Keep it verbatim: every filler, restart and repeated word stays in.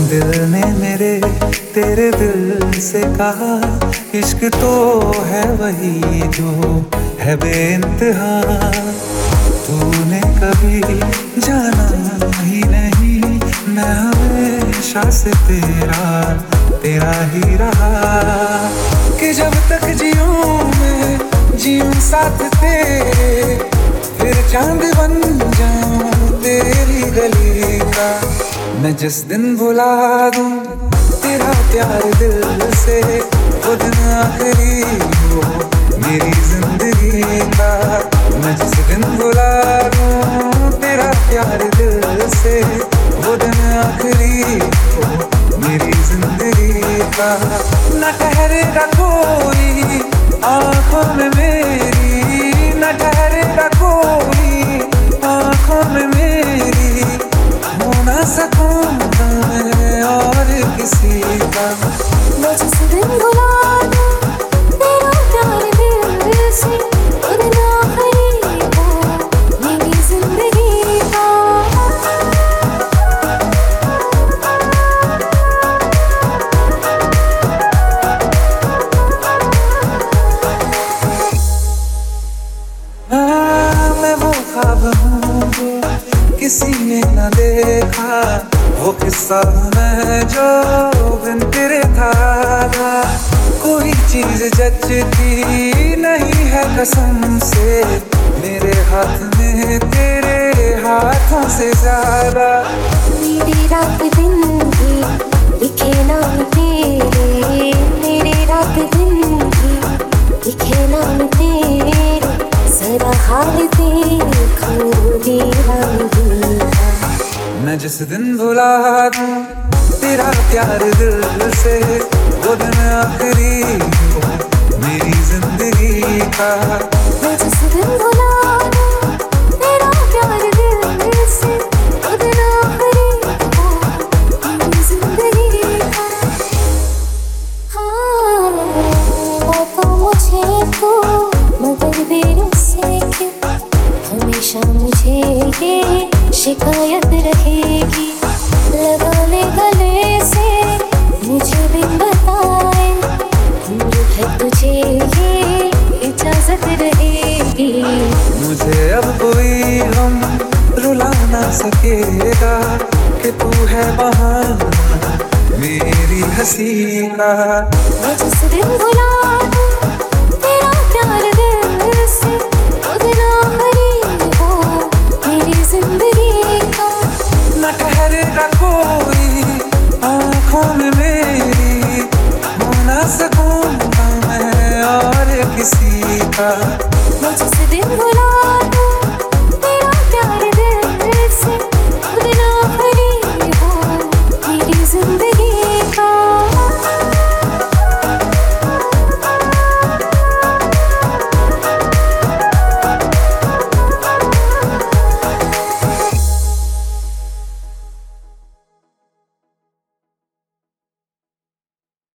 दिल ने मेरे तेरे दिल से कहा, इश्क तो है वही जो है बेइंतहा। तूने कभी जाना ही नहीं, मैं हमेशा से तेरा तेरा ही रहा। कि जब तक जीऊं मैं जीऊं साथ तेरे, फिर चांद बन जाऊं तेरी गली का। मैं जिस दिन भुला दूं तेरा प्यार दिल से, वो दिन आखिरी हो मेरी जिंदगी का। मैं जिस दिन भुला दूं तेरा प्यार दिल से, वो दिन आखिरी हो मेरी जिंदगी का। न ठहरेगा कोई आँखों में मेरी, न ठहरेगा कोई आँखों में मेरी, हो ना सकूंगा मैं और किसी का। मैं जिस दिन भुला दूं तेरा प्यार दिल से, वो दिन आखिरी हो मेरी जिंदगी का। हाँ, मैं वो ख्वाब हूँ जो किसी ने न देखा, वो किस्सा मैं जो बिन तेरे था। कोई चीज जचती नहीं है कसम से, मेरे हाथ में तेरे हाथों से ज्यादा। मेरी रात दिन भी लिखे नाम तेरे, मेरे रात दिन भी लिखे नाम तेरे। जरा हाल देखो दीवानी का। मैं जिस दिन भुला दूं तेरा प्यार दिल से, वो दिन आखिरी हो मेरी जिंदगी का। मैं जिस दिन भुला दूं तेरा प्यार दिल से, वो दिन आखिरी हो मेरी जिंदगी का। हाँ, तो मुझे तो मगर देर से क्यों हमेशा मुझे ये शिकायत रहेगी। लगा ले गले से मुझे बिन बताए, दूर है तुझे ये इजाजत रहेगी। मुझे अब कोई गम रुला ना सकेगा, कि तू है बहाना मेरी हंसी का। मैं जिस दिन भुला दूं तेरा प्यार दिल से, वो दिन आखिरी हो मेरी जिंदगी का। न ठहरेगा कोई आँखों में मेरी, हो ना सकूंगा मैं और किसी का।